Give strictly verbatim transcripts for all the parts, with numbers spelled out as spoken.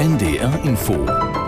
N D R Info.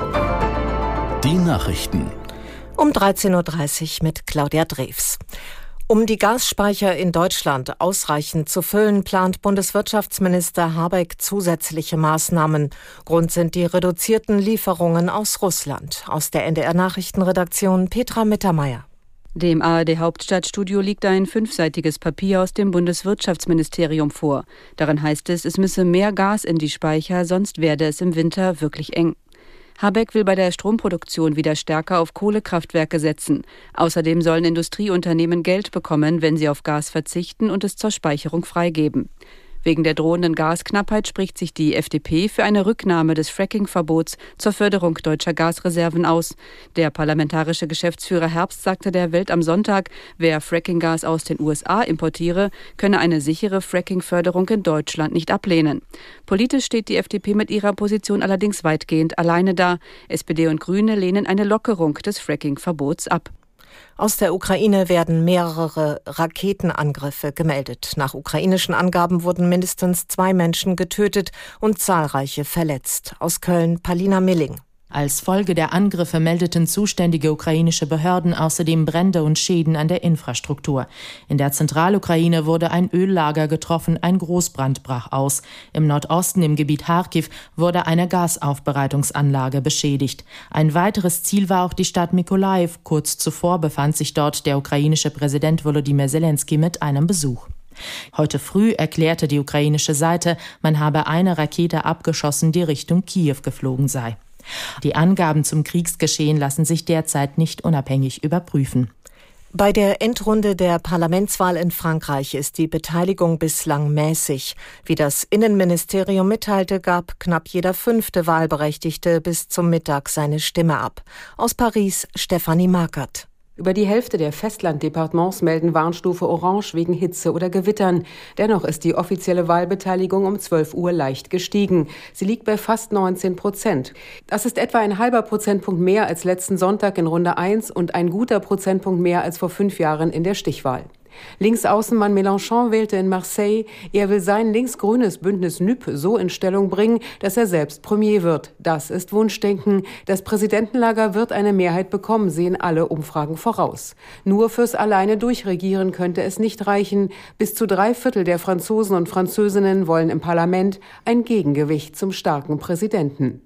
Die Nachrichten. Um dreizehn Uhr dreißig mit Claudia Drews. Um die Gasspeicher in Deutschland ausreichend zu füllen, plant Bundeswirtschaftsminister Habeck zusätzliche Maßnahmen. Grund sind die reduzierten Lieferungen aus Russland. Aus der N D R-Nachrichtenredaktion Petra Mittermeier. Dem A R D-Hauptstadtstudio liegt ein fünfseitiges Papier aus dem Bundeswirtschaftsministerium vor. Darin heißt es, es müsse mehr Gas in die Speicher, sonst werde es im Winter wirklich eng. Habeck will bei der Stromproduktion wieder stärker auf Kohlekraftwerke setzen. Außerdem sollen Industrieunternehmen Geld bekommen, wenn sie auf Gas verzichten und es zur Speicherung freigeben. Wegen der drohenden Gasknappheit spricht sich die F D P für eine Rücknahme des Fracking-Verbots zur Förderung deutscher Gasreserven aus. Der parlamentarische Geschäftsführer Herbst sagte der Welt am Sonntag, wer Fracking-Gas aus den U S A importiere, könne eine sichere Fracking-Förderung in Deutschland nicht ablehnen. Politisch steht die F D P mit ihrer Position allerdings weitgehend alleine da. S P D und Grüne lehnen eine Lockerung des Fracking-Verbots ab. Aus der Ukraine werden mehrere Raketenangriffe gemeldet. Nach ukrainischen Angaben wurden mindestens zwei Menschen getötet und zahlreiche verletzt. Aus Köln Palina Milling. Als Folge der Angriffe meldeten zuständige ukrainische Behörden außerdem Brände und Schäden an der Infrastruktur. In der Zentralukraine wurde ein Öllager getroffen, ein Großbrand brach aus. Im Nordosten, im Gebiet Charkiw, wurde eine Gasaufbereitungsanlage beschädigt. Ein weiteres Ziel war auch die Stadt Mykolajiw. Kurz zuvor befand sich dort der ukrainische Präsident Volodymyr Zelensky mit einem Besuch. Heute früh erklärte die ukrainische Seite, man habe eine Rakete abgeschossen, die Richtung Kiew geflogen sei. Die Angaben zum Kriegsgeschehen lassen sich derzeit nicht unabhängig überprüfen. Bei der Endrunde der Parlamentswahl in Frankreich ist die Beteiligung bislang mäßig. Wie das Innenministerium mitteilte, gab knapp jeder fünfte Wahlberechtigte bis zum Mittag seine Stimme ab. Aus Paris Stefanie Markert. Über die Hälfte der Festlanddepartements melden Warnstufe Orange wegen Hitze oder Gewittern. Dennoch ist die offizielle Wahlbeteiligung um zwölf Uhr leicht gestiegen. Sie liegt bei fast neunzehn Prozent. Das ist etwa ein halber Prozentpunkt mehr als letzten Sonntag in Runde eins und ein guter Prozentpunkt mehr als vor fünf Jahren in der Stichwahl. Linksaußenmann Mélenchon wählte in Marseille. Er will sein linksgrünes Bündnis N U P so in Stellung bringen, dass er selbst Premier wird. Das ist Wunschdenken. Das Präsidentenlager wird eine Mehrheit bekommen, sehen alle Umfragen voraus. Nur fürs alleine Durchregieren könnte es nicht reichen. Bis zu drei Viertel der Franzosen und Französinnen wollen im Parlament ein Gegengewicht zum starken Präsidenten.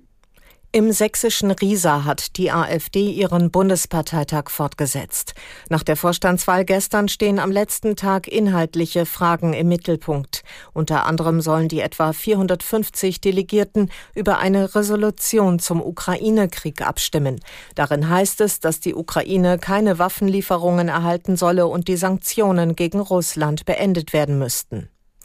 Im sächsischen Riesa hat die AfD ihren Bundesparteitag fortgesetzt. Nach der Vorstandswahl gestern stehen am letzten Tag inhaltliche Fragen im Mittelpunkt. Unter anderem sollen die etwa vierhundertfünfzig Delegierten über eine Resolution zum Ukraine-Krieg abstimmen. Darin heißt es, dass die Ukraine keine Waffenlieferungen erhalten solle und die Sanktionen gegen Russland beendet werden müssten.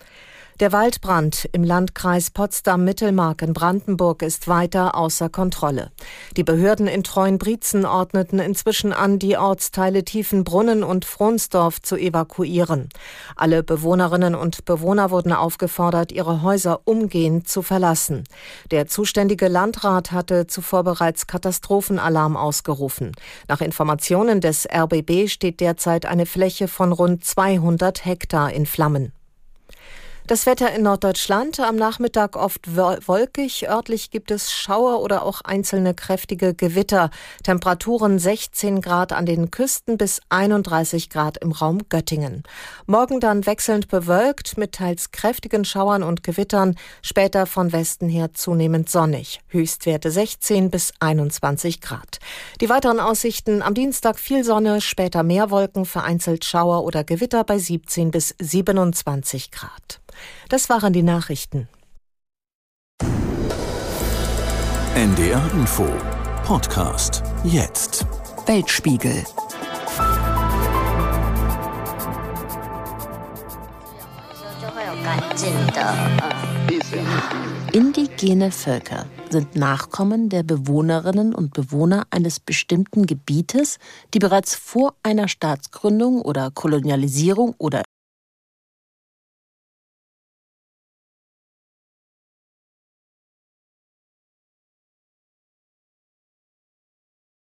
Der Waldbrand im Landkreis Potsdam-Mittelmark in Brandenburg ist weiter außer Kontrolle. Die Behörden in Treuenbrietzen ordneten inzwischen an, die Ortsteile Tiefenbrunnen und Fronsdorf zu evakuieren. Alle Bewohnerinnen und Bewohner wurden aufgefordert, ihre Häuser umgehend zu verlassen. Der zuständige Landrat hatte zuvor bereits Katastrophenalarm ausgerufen. Nach Informationen des R B B steht derzeit eine Fläche von rund zweihundert Hektar in Flammen. Das Wetter in Norddeutschland am Nachmittag oft wolkig. Örtlich gibt es Schauer oder auch einzelne kräftige Gewitter. Temperaturen sechzehn Grad an den Küsten bis einunddreißig Grad im Raum Göttingen. Morgen dann wechselnd bewölkt mit teils kräftigen Schauern und Gewittern. Später von Westen her zunehmend sonnig. Höchstwerte sechzehn bis einundzwanzig Grad. Die weiteren Aussichten: am Dienstag viel Sonne, später mehr Wolken, vereinzelt Schauer oder Gewitter bei siebzehn bis siebenundzwanzig Grad. Das waren die Nachrichten. N D R Info Podcast jetzt. Weltspiegel. Indigene Völker sind Nachkommen der Bewohnerinnen und Bewohner eines bestimmten Gebietes, die bereits vor einer Staatsgründung oder Kolonialisierung oder